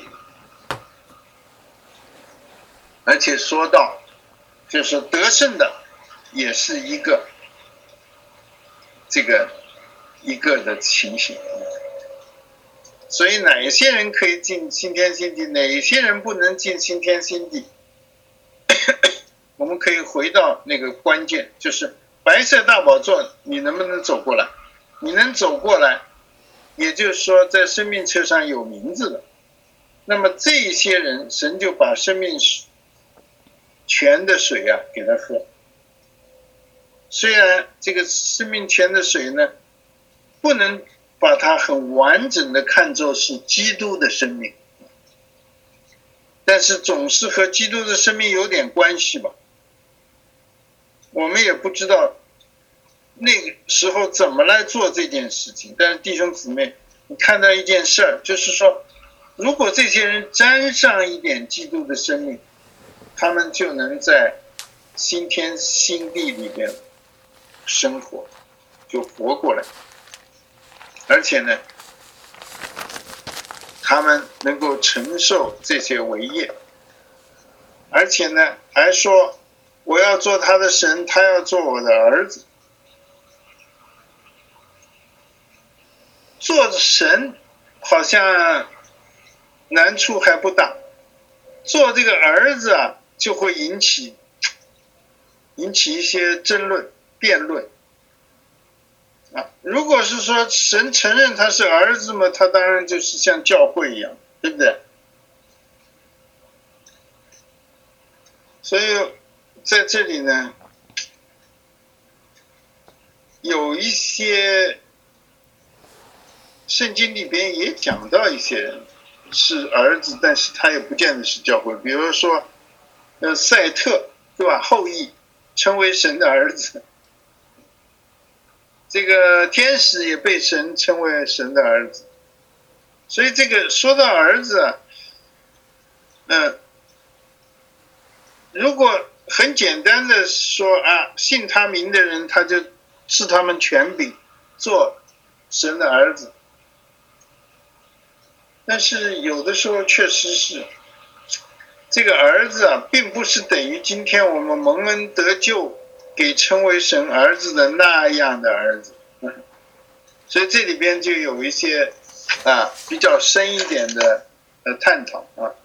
而且说到就是得胜的也是一个这个一个的情形。所以哪些人可以进新天新地，哪些人不能进新天新地，我们可以回到那个关键，就是白色大宝座你能不能走过来，你能走过来，也就是说在生命册上有名字的，那么这些人神就把生命泉的水啊给他喝。虽然这个生命泉的水呢不能把它很完整的看作是基督的生命，但是总是和基督的生命有点关系吧。我们也不知道那个时候怎么来做这件事情，但是弟兄姊妹，你看到一件事儿，就是说如果这些人沾上一点基督的生命，他们就能在新天新地里边生活，就活过来。而且呢他们能够承受这些为业，而且呢还说我要做他的神，他要做我的儿子。做神好像难处还不大，做这个儿子啊就会引起引起一些争论辩论啊。如果是说神承认他是儿子嘛，他当然就是像教会一样，对不对？所以在这里呢有一些圣经里边也讲到一些人是儿子，但是他也不见得是教会。比如说呃，赛特对吧，后裔称为神的儿子，这个天使也被神称为神的儿子。所以这个说到儿子啊，嗯，如果很简单的说啊，信他名的人他就赐他们权柄做神的儿子，但是有的时候确实是这个儿子啊，并不是等于今天我们蒙恩得救给称为神儿子的那样的儿子。所以这里边就有一些啊比较深一点的呃探讨啊。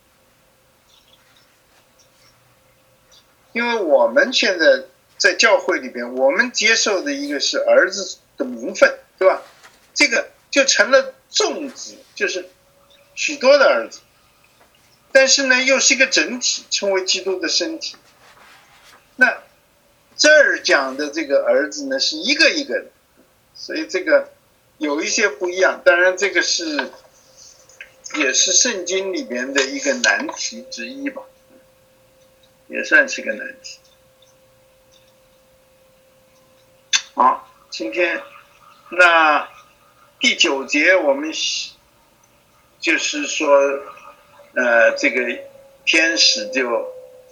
因为我们现在在教会里边，我们接受的一个是儿子的名分，对吧？这个就成了众子，就是许多的儿子，但是呢又是一个整体，称为基督的身体。那这儿讲的这个儿子呢是一个一个的，所以这个有一些不一样。当然这个是也是圣经里面的一个难题之一吧，也算是个难题。好，今天那第九节我们就是说呃，这个天使就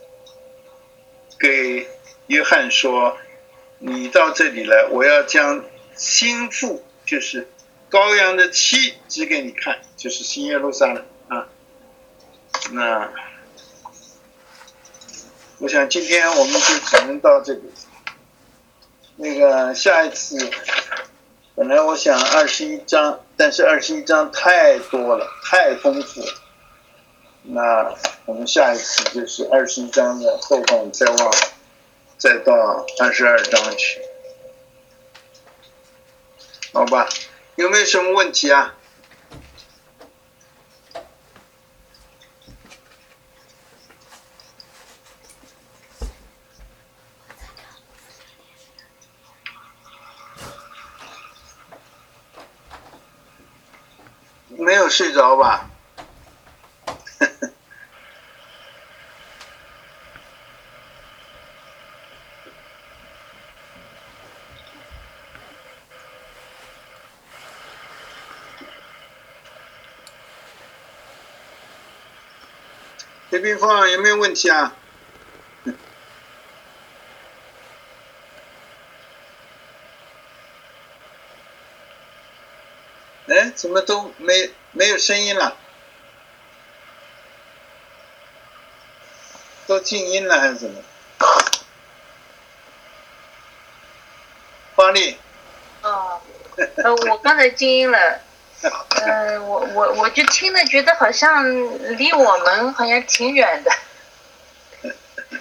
给约翰说，你到这里来，我要将新妇，就是羔羊的妻指给你看，就是新耶路撒冷啊。那我想今天我们就只能到这里。那个下一次本来我想二十一章，但是二十一章太多了，太丰富了。那我们下一次就是二十一章的后半再往再到二十二章去，好吧？有没有什么问题啊？ 没有睡着吧？这边放有没有问题啊？哎，怎么都没没有声音了？都静音了还是怎么？方丽。 哦，呃，我刚才静音了。呃，我我我就听了，觉得好像离我们好像挺远的，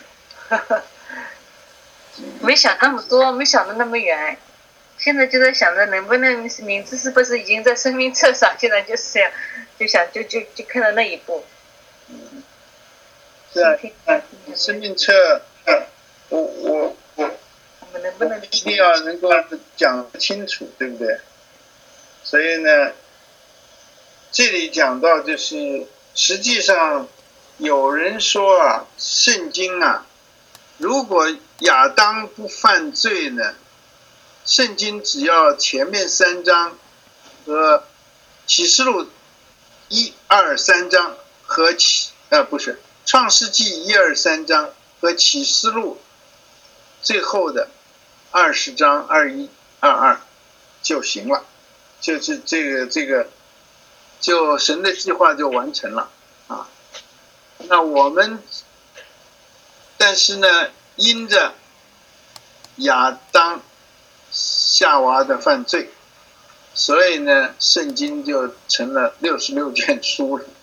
没想那么多，没想的那么远。现在就在想着能不能名字是不是已经在生命册上？现在就是这样，就想就就就看到那一步。 嗯，是啊，生命册，我我我， 我们能不能一定要能够讲清楚，对不对？所以呢。这里讲到就是，实际上有人说啊，圣经啊，如果亚当不犯罪呢，圣经只要前面三章和启示录一二三章和启呃不是创世纪一二三章和启示录最后的二十章二一二二就行了，就是这个这个。就神的计划就完成了啊！那我们，但是呢，因着亚当、夏娃的犯罪，所以呢，圣经就成了六十六卷书了。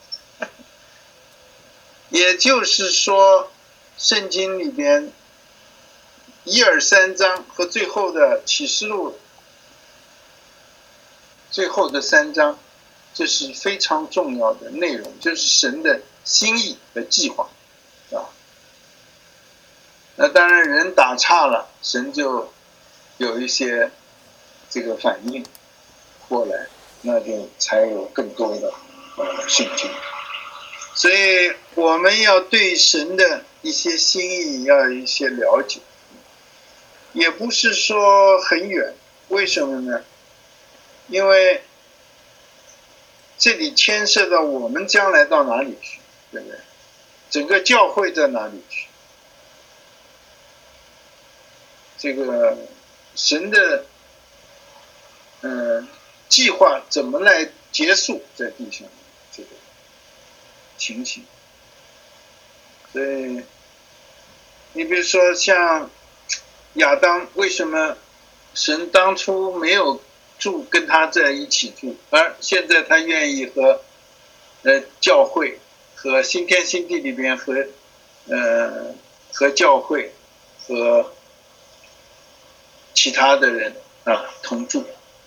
也就是说，圣经里边一二三章和最后的启示录最后的三章。这是非常重要的内容，就是神的心意和计划，啊。那当然人打岔了，神就有一些这个反应过来，那就才有更多的呃圣经。所以我们要对神的一些心意要有一些了解，也不是说很远，为什么呢？因为这里牵涉到我们将来到哪里去，对不对？整个教会在哪里去？这个神的嗯、呃、计划怎么来结束在地上这个情形？所以你比如说像亚当，为什么神当初没有住跟他在一起住，而现在他愿意和呃教会和新天新地里边和呃和教会和其他的人啊同住，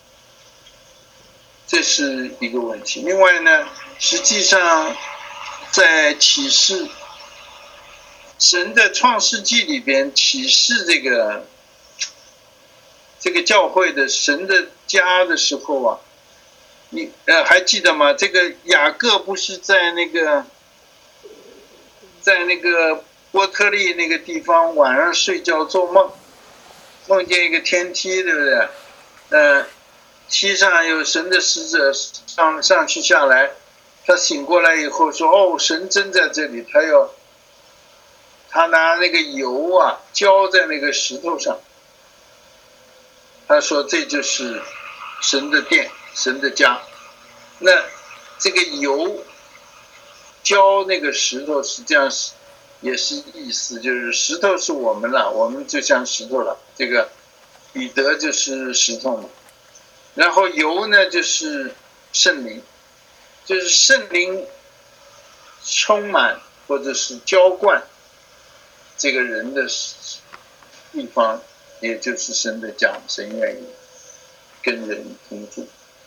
这是一个问题。另外呢，实际上在启示神的创世纪里边启示这个这个教会的神的家的时候啊，你呃还记得吗？这个雅各不是在那个在那个波特利那个地方晚上睡觉做梦，梦见一个天梯，对不对？呃，梯上有神的使者上上去下来，他醒过来以后说：“哦，神真在这里。”他要他拿那个油啊浇在那个石头上。他说这就是神的殿，神的家。那这个油浇那个石头，实际上是也是意思，就是石头是我们了，我们就像石头了。这个彼得就是石头嘛。然后油呢，就是圣灵，就是圣灵充满或者是浇灌这个人的地方。也就是神的家，神愿意跟人同住。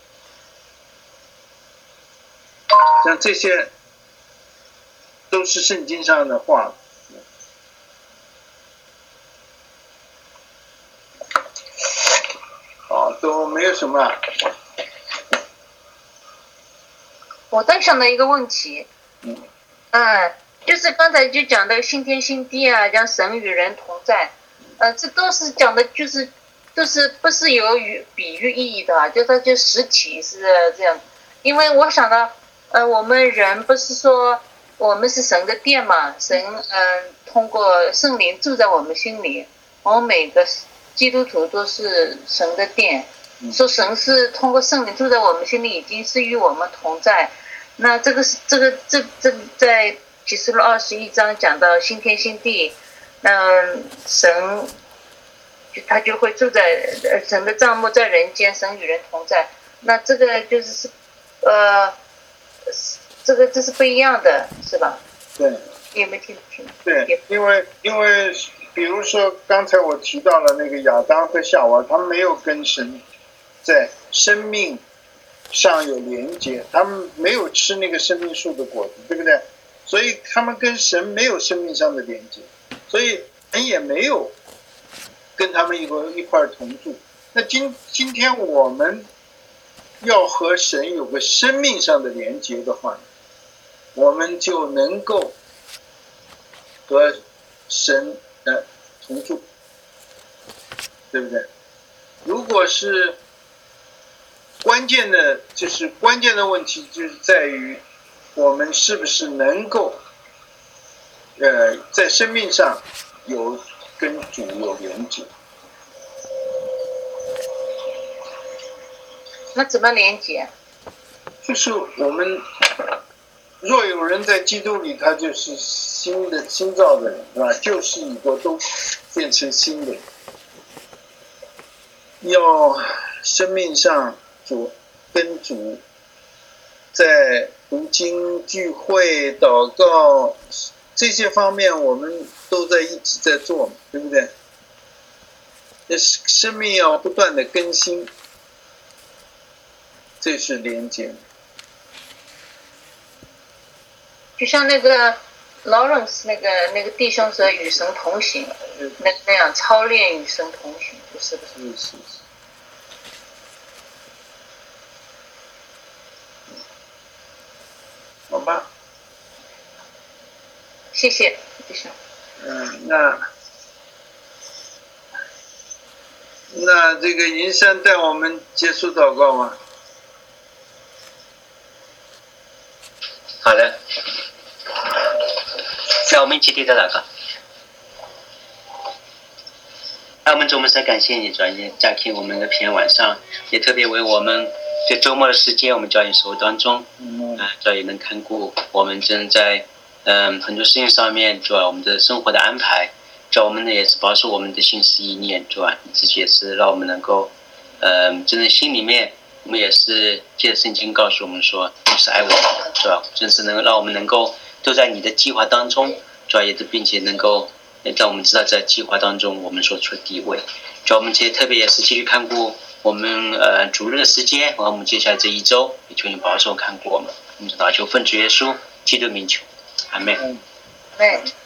像这些都是圣经上的话。好，都没有什么。 我在想到一个问题， 嗯， 嗯，就是刚才就讲的新天新地啊，讲神与人同在，呃，这都是讲的就是都是不是有语比喻意义的啊，就它就实体是这样。因为我想到，呃，我们人不是说我们是神的殿嘛，神嗯、呃、通过圣灵住在我们心里，我们每个基督徒都是神的殿。说神是通过圣灵住在我们心里，已经是与我们同在。那这个是这个这这在启示录二十一章讲到新天新地，嗯，神他就会住在神的帐幕在人间，神与人同在。那这个就是呃，这个这是不一样的，是吧？ 对。 你有没有听清？ 对，因为因为比如说刚才我提到了那个亚当和夏娃，他们没有跟神在生命上有连接，他们没有吃那个生命树的果子，对不对？所以他们跟神没有生命上的连接，所以神也没有跟他们一块一块同住。那今今天我们要和神有个生命上的连接的话，我们就能够和神呃同住，对不对？如果是关键的，就是关键的问题，就是在于我们是不是能够，呃，在生命上有跟主有连接。 那怎么连接？ 就是我们若有人在基督里，他就是新的新造的人，是吧？旧事已过，都变成新的。要生命上主跟主在读经、聚会、祷告这些方面，我们都在一直在做，对不对？那生命要不断的更新，这是连接。 就像那个 Lawrence 那个那个弟兄说与神同行，那那样操练与神同行，是不是？ 是是是。好吧。 谢谢弟兄。 嗯，那那这个银山带我们结束祷告吗？ 好的，让我们一起对着祷告。那我们主，我们再感谢你，主也加添我们的平安晚上，也特别为我们这周末的时间，我们教研生活当中，嗯，主也能看顾我们正在嗯很多事情上面，主要我们的生活的安排，主要我们呢也是保守我们的心思意念，主要自己也是让我们能够，嗯，真的心里面。我们也是借着圣经告诉我们说，你是爱我们的，是吧？真是能让我们能够都在你的计划当中，主要也并且能够让我们知道在计划当中我们所处的地位。主要我们这特别也是继续看顾我们呃主日的时间，然后我们接下来这一周也求你保守看顾我们。我们祷求奉主耶稣基督名求，阿们。 对。